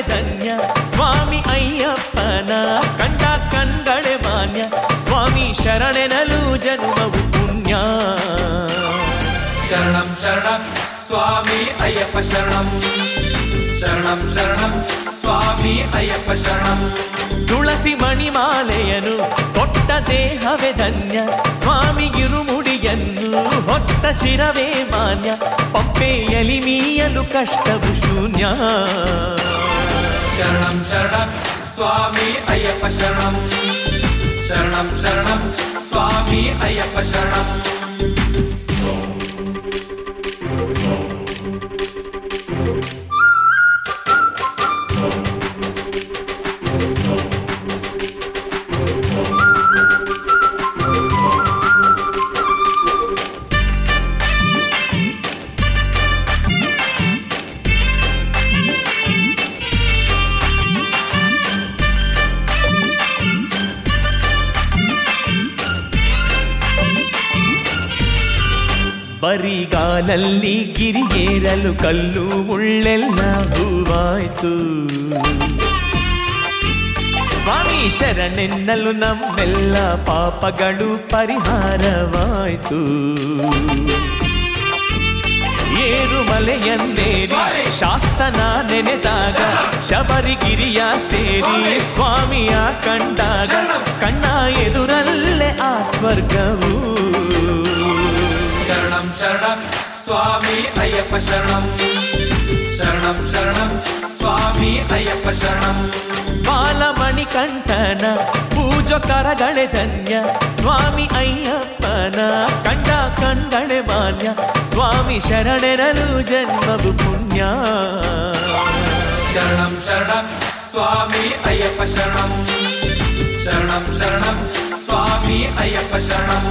ಧನ್ಯ ಸ್ವಾಮಿ ಅಯ್ಯಪ್ಪನ ಕಂಡ ಕಣ್ಗಳೇ ಮಾನ್ಯ ಸ್ವಾಮಿ ಶರಣೆನಲು ಜನ್ಮವು ಪುಣ್ಯ. ಶರಣಂ ಶರಣಂ ಸ್ವಾಮಿ ಅಯ್ಯಪ್ಪ ಶರಣಂ ಶರಣಂ ಶರಣಂ ಸ್ವಾಮಿ ಅಯ್ಯಪ್ಪ ಶರಣಂ. ತುಳಸಿ ಮಣಿಮಾಲೆಯನು ಕೊಟ್ಟ ದೇಹವೇ ಧನ್ಯ ಸ್ವಾಮಿ ಗಿರುಮುಡಿಯನ್ನು ಹೊತ್ತ ಶಿರವೇ ಮಾನ್ಯ ಪಂಪೆಯಲಿ ಮೀಯಲು ಕಷ್ಟವು ಶೂನ್ಯ. ಶರಣಂ ಶರಣಂ ಸ್ವಾಮಿ ಅಯ್ಯಪ್ಪ ಶರಣಂ ಶರಣಂ ಶರಣಂ ಸ್ವಾಮಿ ಅಯ್ಯಪ್ಪ ಶರಣಂ. ಬರಿಗಾಲಲ್ಲಿ ಗಿರಿಯೇರಲು ಕಲ್ಲು ಮುಳ್ಳೆಲ್ಲ ಹೂವಾಯ್ತು ಸ್ವಾಮಿ ಶರಣೆನ್ನಲು ನಮ್ಮೆಲ್ಲ ಪಾಪಗಳು ಪರಿಹಾರವಾಯ್ತು. ಏರುಮಲೆಯಂದೇರಿ ಶಾಸ್ತನ ನೆನೆದಾಗ ಶಬರಿಗಿರಿಯ ಸೇರಿ ಸ್ವಾಮಿಯ ಕಂಡಾಗ ಕಣ್ಣ ಎದುರಲ್ಲೇ ಆ ಸ್ವರ್ಗವು. ಶರಣಂ ಶರಣಂ ಸ್ವಾಮಿ ಅಯ್ಯಪ್ಪ ಶರಣಂ ಶರಣಂ ಶರಣಂ ಸ್ವಾಮಿ ಅಯ್ಯಪ್ಪ ಶರಣಂ. ಬಾಲಮಣಿಕಂಠನ ಪೂಜೋ ಕರಗಳೆ ಧನ್ಯ ಸ್ವಾಮಿ ಅಯ್ಯಪ್ಪನ ಕಂಡ ಕಣ್ಗಳೆ ಮಾನ್ಯ ಸ್ವಾಮಿ ಶರಣೆರಲು ಜನ್ಮವು ಪುಣ್ಯ. ಶರಣಂ ಶರಣಂ ಸ್ವಾಮಿ ಅಯ್ಯಪ್ಪ ಶರಣಂ ಶರಣಂ ಶರಣಂ ಸ್ವಾಮಿ ಅಯ್ಯಪ್ಪ ಶರಣಂ.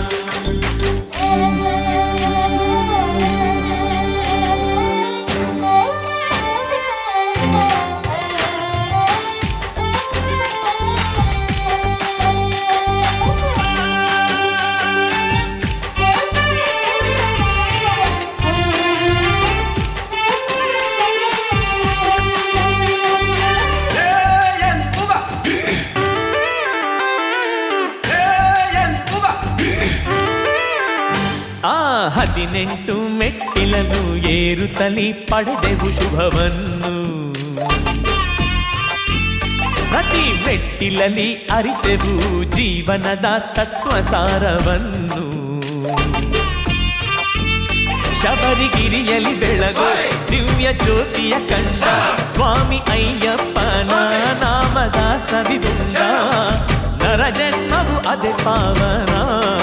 ಆ 18 ಮೆಟ್ಟಿಲನ್ನು ಏರುತ್ತಲಿ ಪಡೆದೆವು ಶುಭವನ್ನು ಪ್ರತಿ ಮೆಟ್ಟಿಲಲ್ಲಿ ಅರಿತೆವು ಜೀವನದ ತತ್ವಸಾರವನ್ನು. ಶಬರಿಗಿರಿಯಲಿ ಬೆಳಗು ದಿವ್ಯ ಜ್ಯೋತಿಯ ಕಂಡ ಸ್ವಾಮಿ ಅಯ್ಯಪ್ಪನ ನಾಮದ ಸವಿದುಂಡ ನರ ಜನ್ಮವು ಅದೇ ಪಾವನ.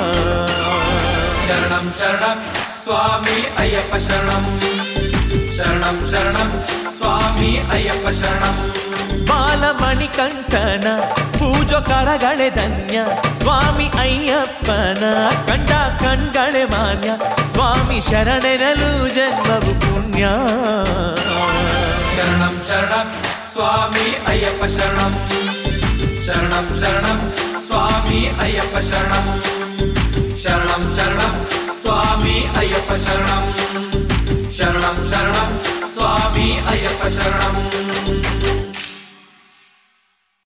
ಶರಣಂ ಶರಣಂ ಸ್ವಾಮಿ ಅಯ್ಯಪ್ಪ ಶರಣಂ ಶರಣಂ ಶರಣಂ ಸ್ವಾಮಿ ಅಯ್ಯಪ್ಪ ಶರಣಂ. ಬಾಲಮಣಿಕಂಠನ ಪೂಜೋ ಕರಗಳೆ ಧನ್ಯ ಸ್ವಾಮಿ ಅಯ್ಯಪ್ಪನ ಕಂಡ ಕಣ್ಗಳೆ ಮಾನ್ಯ ಸ್ವಾಮಿ ಶರಣೆರಲು ಜನ್ಮವು ಪುಣ್ಯ. ಶರಣಂ ಶರಣಂ ಸ್ವಾಮಿ ಅಯ್ಯಪ್ಪ ಶರಣಂ ಶರಣಂ ಶರಣಂ ಸ್ವಾಮಿ ಅಯ್ಯಪ್ಪ ಶರಣಂ ಶರಣಂ ಶರಣಂ ಸ್ವಾಮಿ ಅಯ್ಯಪ್ಪ ಶರಣಂ ಶರಣಂ ಶರಣಂ ಸ್ವಾಮಿ ಅಯ್ಯಪ್ಪ ಶರಣಂ.